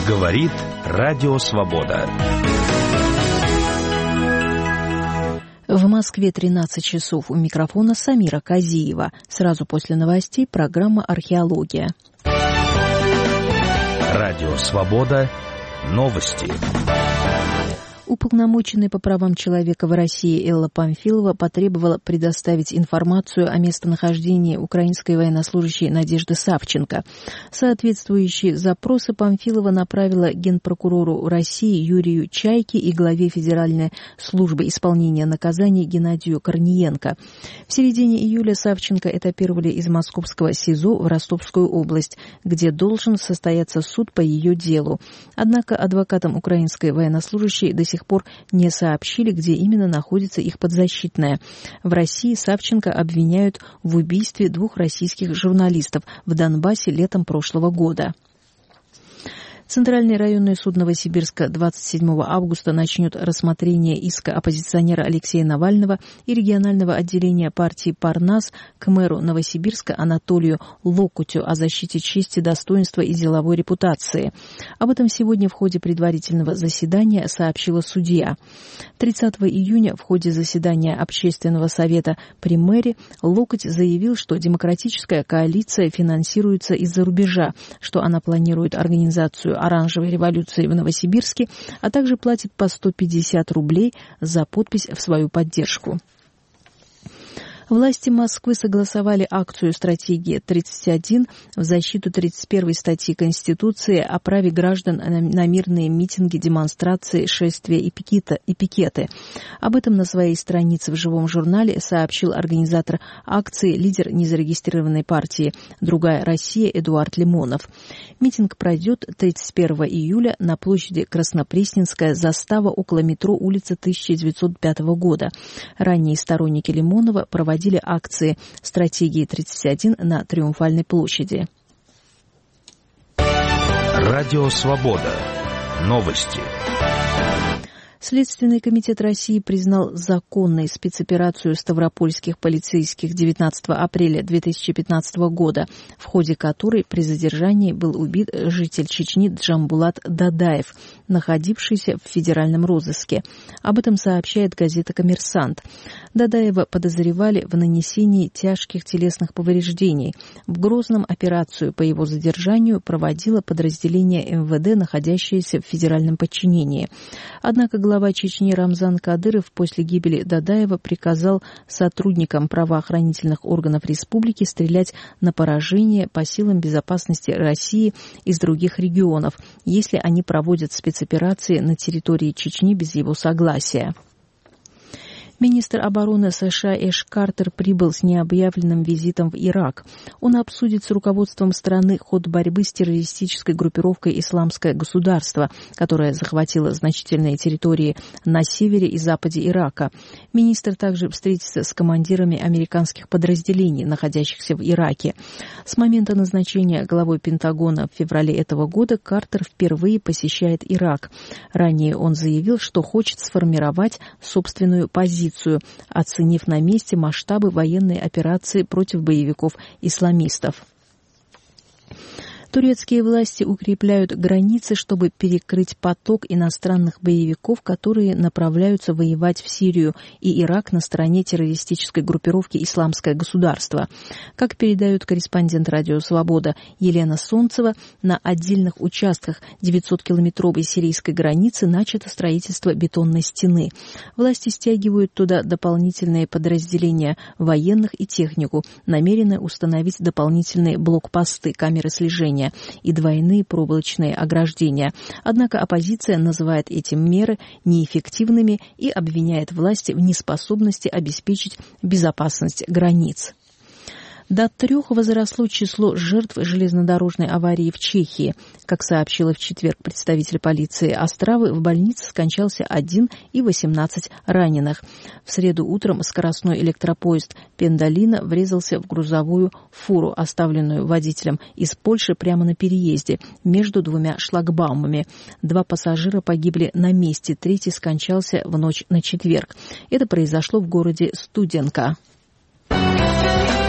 Говорит Радио Свобода. В Москве 13 часов. У микрофона Самира Казиева. Сразу после новостей программа «Археология». Радио Свобода. Новости. Уполномоченная по правам человека в России Элла Памфилова потребовала предоставить информацию о местонахождении украинской военнослужащей Надежды Савченко. Соответствующие запросы Памфилова направила генпрокурору России Юрию Чайке и главе Федеральной службы исполнения наказаний Геннадию Корниенко. В середине июля Савченко этапировали из московского СИЗО в Ростовскую область, где должен состояться суд по ее делу. Однако адвокатам украинской военнослужащей до сих пор не сообщили, где именно находится их подзащитная. В России Савченко обвиняют в убийстве 2 российских журналистов в Донбассе летом прошлого года. Центральный районный суд Новосибирска 27 августа начнет рассмотрение иска оппозиционера Алексея Навального и регионального отделения партии «Парнас» к мэру Новосибирска Анатолию Локутю о защите чести, достоинства и деловой репутации. Об этом сегодня в ходе предварительного заседания сообщила судья. 30 июня в ходе заседания Общественного совета при мэре Локуть заявил, что демократическая коалиция финансируется из-за рубежа, что она планирует организацию оранжевой революции в Новосибирске, а также платит по 150 рублей за подпись в свою поддержку. Власти Москвы согласовали акцию «Стратегия 31» в защиту 31 статьи Конституции о праве граждан на мирные митинги, демонстрации, шествия и пикеты. Об этом на своей странице в живом журнале сообщил организатор акции, лидер незарегистрированной партии «Другая Россия» Эдуард Лимонов. Митинг пройдет 31 июля на площади Краснопресненская застава около метро улица 1905 года. Ранние сторонники Лимонова проводили акции «Стратегии 31» на Триумфальной площади. Радио Свобода. Новости. Следственный комитет России признал законной спецоперацию ставропольских полицейских 19 апреля 2015 года, в ходе которой при задержании был убит житель Чечни Джамбулат Дадаев, находившийся в федеральном розыске. Об этом сообщает газета «Коммерсант». Дадаева подозревали в нанесении тяжких телесных повреждений. В Грозном операцию по его задержанию проводило подразделение МВД, находящееся в федеральном подчинении. Однако глава Чечни Рамзан Кадыров после гибели Дадаева приказал сотрудникам правоохранительных органов республики стрелять на поражение по силам безопасности России из других регионов, если они проводят спецоперации на территории Чечни без его согласия. Министр обороны США Эш Картер прибыл с необъявленным визитом в Ирак. Он обсудит с руководством страны ход борьбы с террористической группировкой «Исламское государство», которая захватила значительные территории на севере и западе Ирака. Министр также встретится с командирами американских подразделений, находящихся в Ираке. С момента назначения главой Пентагона в феврале этого года Картер впервые посещает Ирак. Ранее он заявил, что хочет сформировать собственную позицию, оценив на месте масштабы военной операции против боевиков-исламистов. Турецкие власти укрепляют границы, чтобы перекрыть поток иностранных боевиков, которые направляются воевать в Сирию и Ирак на стороне террористической группировки «Исламское государство». Как передает корреспондент «Радио Свобода» Елена Солнцева, на отдельных участках 900-километровой сирийской границы начато строительство бетонной стены. Власти стягивают туда дополнительные подразделения военных и технику, намерены установить дополнительные блокпосты, камеры слежения и двойные проволочные ограждения. Однако оппозиция называет эти меры неэффективными и обвиняет власти в неспособности обеспечить безопасность границ. До 3 возросло число жертв железнодорожной аварии в Чехии. Как сообщила в четверг представитель полиции Остравы, в больнице скончался 1 и 18 раненых. В среду утром скоростной электропоезд Пендалина врезался в грузовую фуру, оставленную водителем из Польши прямо на переезде между 2 шлагбаумами. 2 пассажира погибли на месте, 3-й скончался в ночь на четверг. Это произошло в городе Студенка.